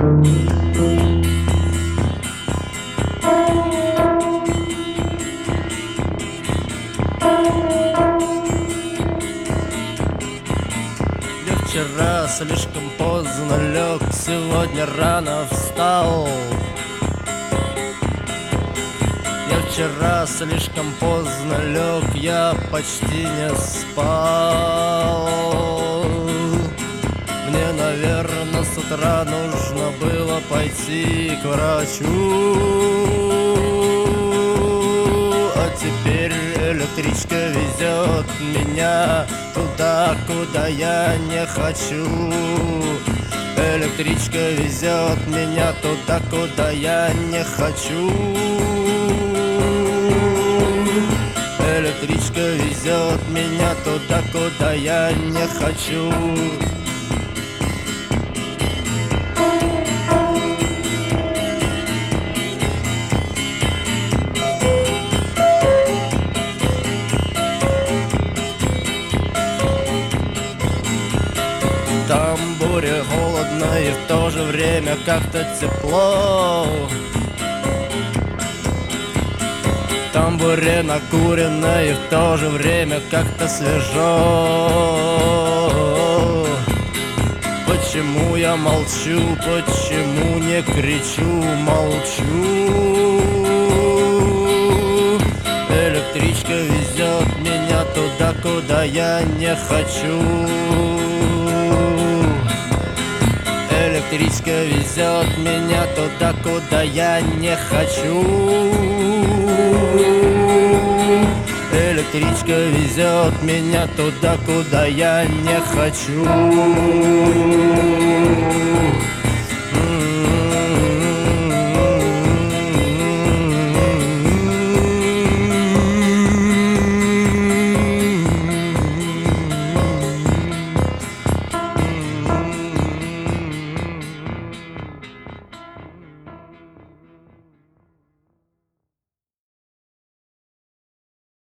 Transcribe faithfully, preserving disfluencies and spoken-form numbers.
Я вчера слишком поздно лег, сегодня рано встал. Я вчера слишком поздно лег, я почти не спал. Мне, наверное, с утра нужно было пойти к врачу. А теперь электричка везет меня туда, куда я не хочу. Электричка везет меня туда, куда я не хочу. Электричка везет меня туда, куда я не хочу. Там буря, холодно и в то же время как-то тепло. Там буря накурено и в то же время как-то свежо. Почему я молчу, почему не кричу, молчу. Электричка везет меня туда, куда я не хочу. Электричка везет меня туда, куда я не хочу. Электричка везет меня туда, куда я не хочу.